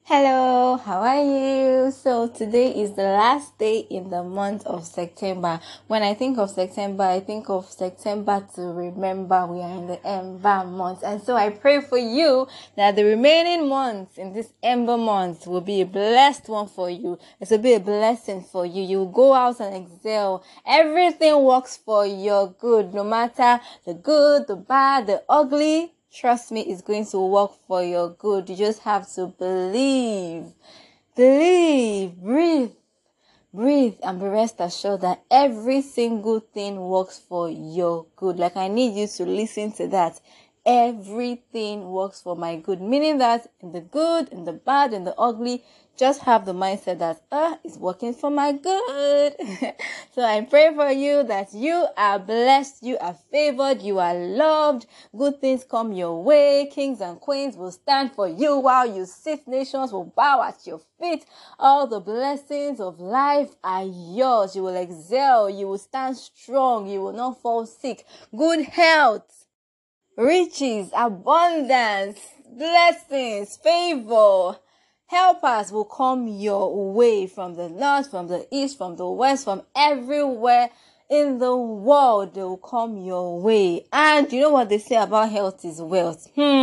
Hello, how are you? So today is the last day in the month of September. When I think of September, I think of September to remember we are in the Ember month. And so I pray for you that the remaining months in this Ember month will be a blessed one for you. It will be a blessing for you. You will go out and excel. Everything works for your good, no matter the good, the bad, the ugly. Trust me, it's going to work for your good. You just have to believe. Believe. Breathe and be rest assured that every single thing works for your good. Like, I need you to listen to that. Everything works for my good. Meaning that in the good, in the bad, in the ugly, just have the mindset that it's working for my good. So I pray for you that you are blessed, you are favored, you are loved. Good things come your way. Kings and queens will stand for you while you sit. Nations will bow at your feet. All the blessings of life are yours. You will excel. You will stand strong. You will not fall sick. Good health, riches, abundance, blessings, favor. Helpers will come your way from the north, from the east, from the west, from everywhere in the world. They will come your way. And you know what they say about health is wealth.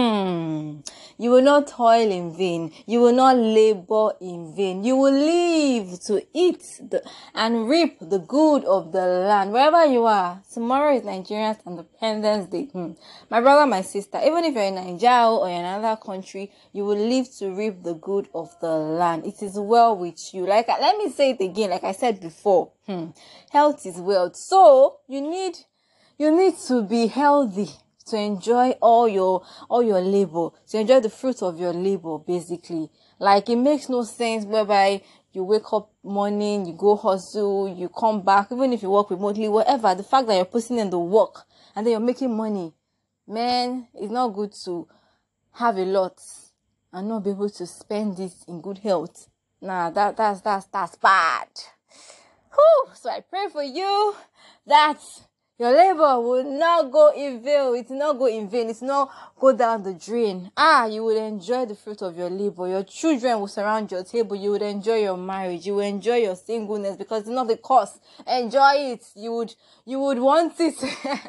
You will not toil in vain. You will not labor in vain. You will live to eat and reap the good of the land. Wherever you are, tomorrow is Nigeria's Independence Day. My brother, my sister, even if you're in Nigeria or in another country, you will live to reap the good of the land. It is well with you. Let me say it again, like I said before. Health is wealth. So you need to be healthy to enjoy all your labor, to enjoy the fruit of your labor, basically. Like, it makes no sense whereby you wake up morning, you go hustle, you come back, even if you work remotely, whatever. The fact that you're putting in the work and then you're making money, man, it's not good to have a lot and not be able to spend it in good health. Nah, that's bad. So I pray for you that your labor will not go in vain. It will not go in vain. It will not go down the drain. You will enjoy the fruit of your labor. Your children will surround your table. You would enjoy your marriage. You will enjoy your singleness because it's not the cost. Enjoy it. You would want it.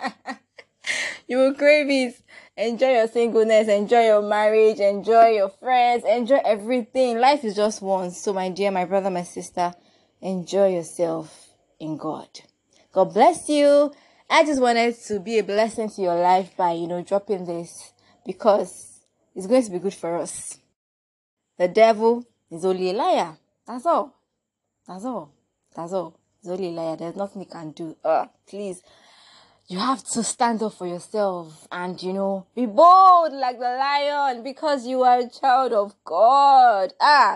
You will crave it. Enjoy your singleness. Enjoy your marriage. Enjoy your friends. Enjoy everything. Life is just once. So my dear, my brother, my sister, enjoy yourself in God. God bless you. I just wanted to be a blessing to your life by, dropping this because it's going to be good for us. The devil is only a liar. That's all. He's only a liar. There's nothing he can do. Please. You have to stand up for yourself and, be bold like the lion because you are a child of God.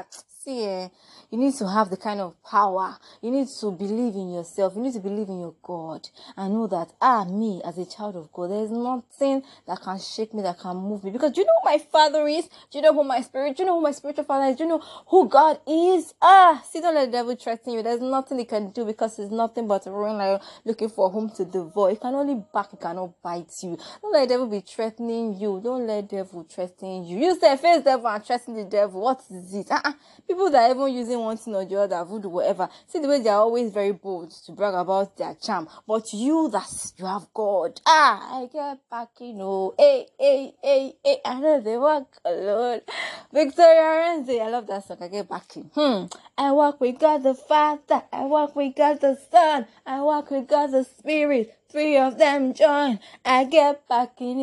You need to have the kind of power. You need to believe in yourself. You need to believe in your God and know that, me as a child of God, there is nothing that can shake me, that can move me. Because do you know who my father is? Do you know who my spiritual father is? Do you know who God is? Don't let the devil threaten you. There's nothing he can do because he's nothing but a roaring lion looking for whom to devour. He can only bark, he cannot bite you. Don't let the devil be threatening you. Don't let the devil threaten you. You say face devil and threaten the devil. What is it? People that are even using one thing or the other, voodoo, whatever. See the way they are always very bold to brag about their charm. But you have God. I get back, Hey, I know they walk alone. Victoria Renzi, I love that song. I get back in. I walk with God the Father. I walk with God the Son. I walk with God the Spirit. Three of them join. I get back in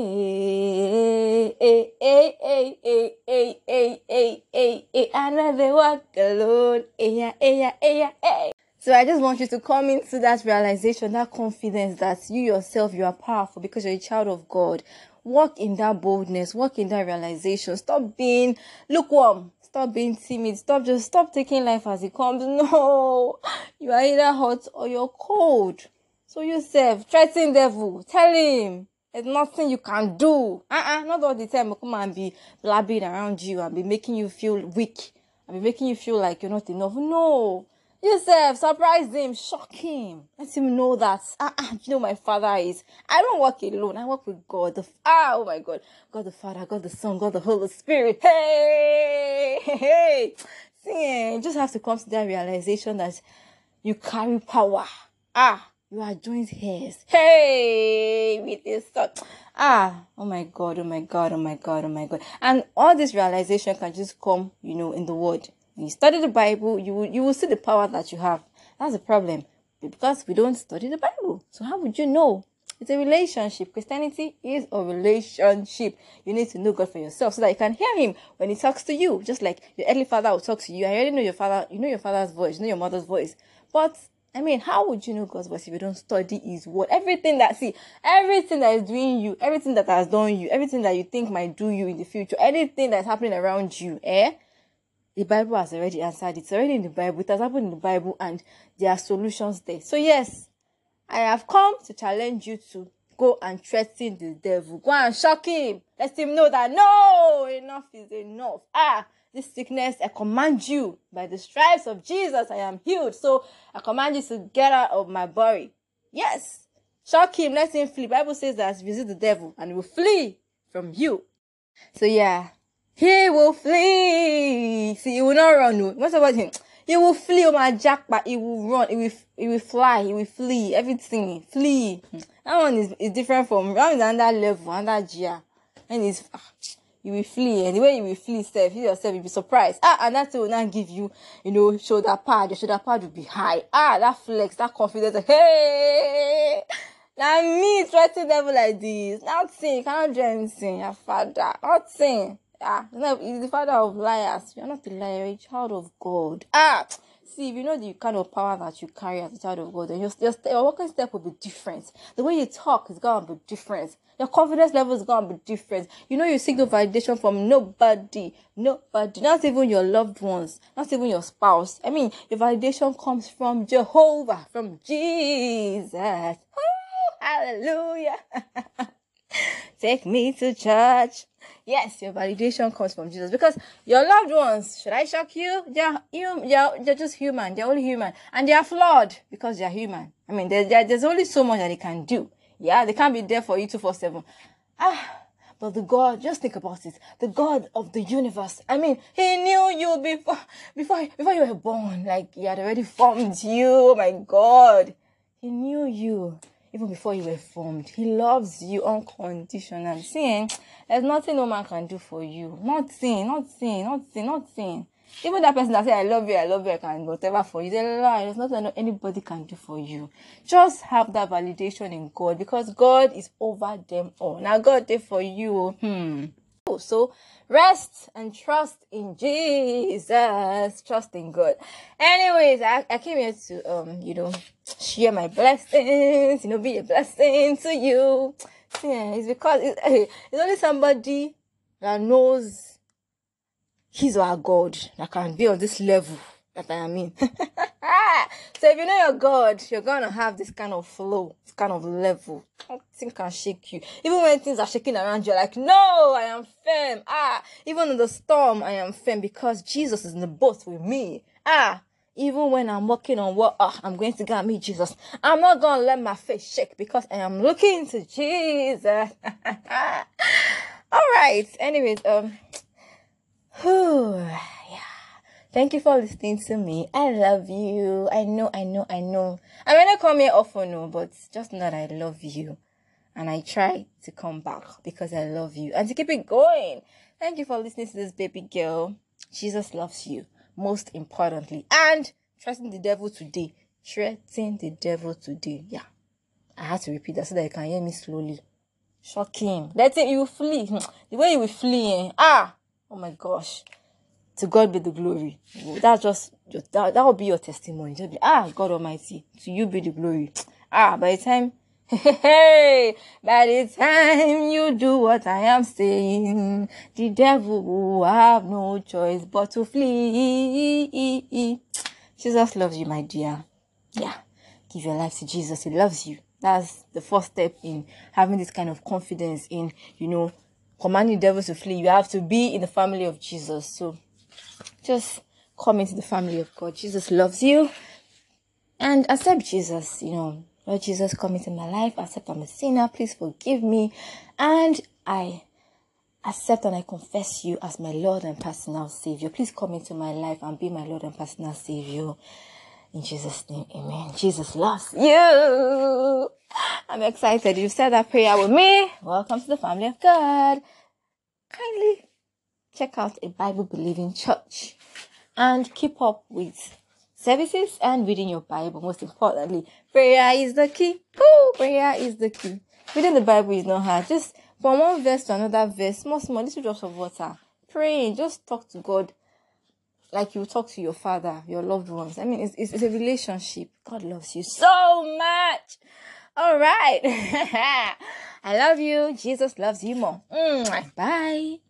I know they walk alone. So I just want you to come into that realization, that confidence that you yourself, you are powerful because you're a child of God. Walk in that boldness. Walk in that realization. Stop being lukewarm. Stop being timid. Stop taking life as it comes. No, you are either hot or you're cold. So yourself, threaten devil, tell him there's nothing you can do. Not all the time come and be blabbing around you and be making you feel weak and be making you feel like you're not enough. No, Yourself, surprise him, shock him, let him know that you know my father is. I don't work alone. I work with God. Oh my God, God the Father, God the Son, God the Holy Spirit. Hey, hey, hey. See, you just have to come to that realization that you carry power. You are joint heirs. Hey, with this son. Oh my God, oh my God, oh my God, oh my God. And all this realization can just come, in the word. When you study the Bible, you will see the power that you have. That's the problem. Because we don't study the Bible. So how would you know? It's a relationship. Christianity is a relationship. You need to know God for yourself so that you can hear him when he talks to you. Just like your earthly father will talk to you. I already know your father, you know your father's voice, you know your mother's voice. But how would you know God's voice if you don't study his word? Everything that is doing you, everything that has done you, everything that you think might do you in the future, anything that's happening around you, the Bible has already answered it. It's already in the Bible. It has happened in the Bible and there are solutions there. So yes, I have come to challenge you to go and threaten the devil. Go and shock him. Let him know that no, enough is enough. This sickness, I command you, by the stripes of Jesus, I am healed. So I command you to get out of my body. Yes. Shock him, let him flee. Bible says that visit the devil and he will flee from you. So yeah, he will flee. See, he will not run. No. What's about him? He will flee on my jackpot. He will run. He will fly. He will flee. Everything. Flee. That one is different from that is another level, another gear. And it's you will flee. And the way you will flee, you yourself will be surprised. And that will not give you, shoulder pad. Your shoulder pad will be high. That flex, that confidence. Hey! Now me threatening devil like this. Nothing. You cannot do anything. Your father. Nothing. He's the father of liars. You're not a liar. You're a child of God. See, if you know the kind of power that you carry as a child of God, then your walking step will be different. The way you talk is going to be different. Your confidence level is going to be different. You seek no validation from nobody. Nobody. Not even your loved ones. Not even your spouse. Your validation comes from Jehovah. From Jesus. Oh, hallelujah. Take me to church. Yes, your validation comes from Jesus because your loved ones, should I shock you? They're just human. They're only human. And they are flawed because they're human. There's only so much that they can do. Yeah, they can't be there for you 24/7. But the God, just think about it. The God of the universe. He knew you before you were born. Like, he had already formed you. Oh my God. He knew you. Even before you were formed, he loves you unconditionally. See, there's nothing no man can do for you. Nothing. Even that person that says, I love you, I can whatever for you. They lie. There's nothing anybody can do for you. Just have that validation in God because God is over them all. Now God did for you. So rest and trust in Jesus. Trust in God. Anyways, I came here to share my blessings, be a blessing to you. Yeah, it's because it's only somebody that knows he's our God that can be on this level that I am in. So if you know your God, you're gonna have this kind of flow, this kind of level. Nothing can shake you. Even when things are shaking around you, you're like, no, I am firm. Even in the storm, I am firm because Jesus is in the boat with me. Even when I'm walking on water, I'm going to go and meet Jesus. I'm not going to let my face shake because I am looking to Jesus. All right. Anyways, yeah. Thank you for listening to me. I love you. I know. I may not come here often, but just know that I love you. And I try to come back because I love you and to keep it going. Thank you for listening to this baby girl. Jesus loves you. Most importantly, and trusting the devil today. Threaten the devil today. Yeah, I had to repeat that so that you can hear me slowly. Shock him. Let him. You will flee. The way you will flee. Oh my gosh. To God be the glory. That's just that will be your testimony. Just be God Almighty. To you be the glory. By the time. By the time you do what I am saying, the devil will have no choice but to flee. Jesus loves you, my dear. Yeah. Give your life to Jesus. He loves you. That's the first step in having this kind of confidence in, commanding the devil to flee. You have to be in the family of Jesus. So just come into the family of God. Jesus loves you. And accept Jesus, Lord Jesus, come into my life. Accept I'm a sinner. Please forgive me. And I accept and I confess you as my Lord and personal Savior. Please come into my life and be my Lord and personal Savior. In Jesus' name, amen. Jesus loves you. I'm excited. You said that prayer with me. Welcome to the family of God. Kindly check out a Bible-believing church and keep up with services and reading your Bible. Most importantly, prayer is the key. Prayer is the key. Reading the Bible is not hard. Just from one verse to another verse, small little drops of water. Praying, just talk to God like you talk to your father, your loved ones. I mean, it's a relationship. God loves you so much. All right. I love you. Jesus loves you more. Bye.